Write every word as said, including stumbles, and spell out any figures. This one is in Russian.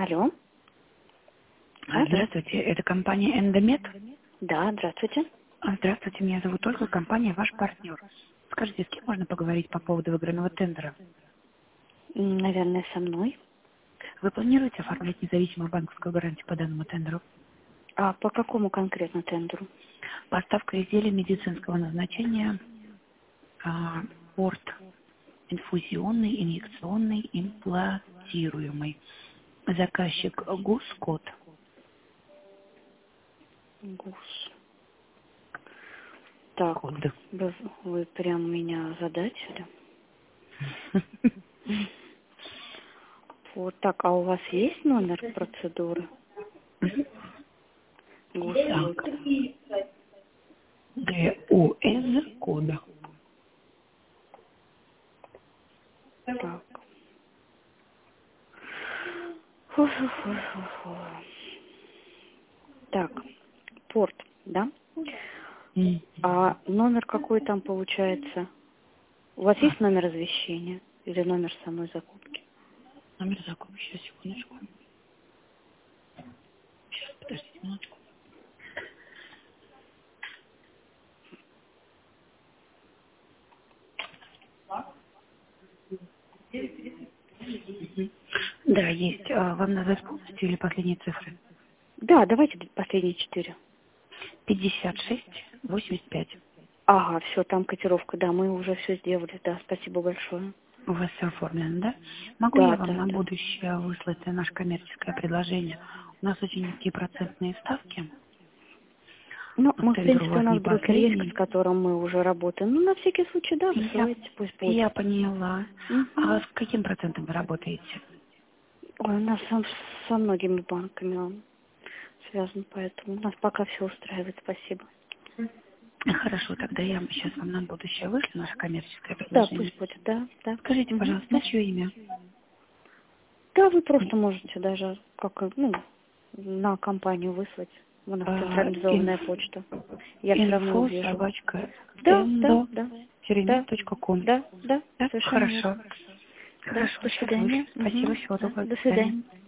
Алло. А, Алло. Здравствуйте, это компания Эндомед. Да, здравствуйте. А, Здравствуйте, меня зовут Ольга, компания «Ваш партнер». Скажите, с кем можно поговорить по поводу выигранного тендера? М, Наверное, со мной. Вы планируете оформлять независимую банковскую гарантию по данному тендеру? А по какому конкретно тендеру? Поставка изделий медицинского назначения, а, порт инфузионный, инъекционный, имплантируемый. Заказчик ГУС-код. Гусь. Так, Код. вы, вы прям меня озадачили. Вот так, а у вас есть номер процедуры? Так, ГУС-код. ГУС-кода. Так. Фу-фу-фу-фу-фу. Так, порт, да? М. А номер какой там получается? У вас есть номер извещения или номер самой закупки? Номер закупки, сейчас, секундочку. Сейчас, подождите минуточку. Да, есть. А, Вам надо исполнить или последние цифры? Да, давайте последние четыре. пятьдесят шесть восемьдесят пять. Ага, все, там котировка, да, мы уже все сделали, да, спасибо большое. У вас все оформлено, да? Могу Да, я вам да, на да. будущее выслать наше коммерческое предложение? У нас очень низкие процентные ставки. Ну, Но мы, в тендер у принципе, у вас нас не брокер есть, с последний. которым мы уже работаем. Ну, на всякий случай, да, Я, высылайте, пусть будет. я поняла. А Угу. с каким процентом вы работаете? Ой, у нас со, со многими банками он связан, поэтому у нас пока все устраивает, спасибо. Хорошо, тогда я сейчас вам на будущее вышлю наше коммерческое Да, предложение. пусть будет, да, да. Скажите, Угу, пожалуйста, на да. чье имя? Да, вы просто можете даже, как, ну, на компанию выслать. У нас А, централизованная почта. Я все равно инфо увижу. собачка Да, да, эндо да, тире да, точка ком. да, да, Да, совершенно хорошо. верно. Да, Хорошо, до сейчас вышлю. свидания. Спасибо, Угу, всего да, доброго, до до свидания. свидания.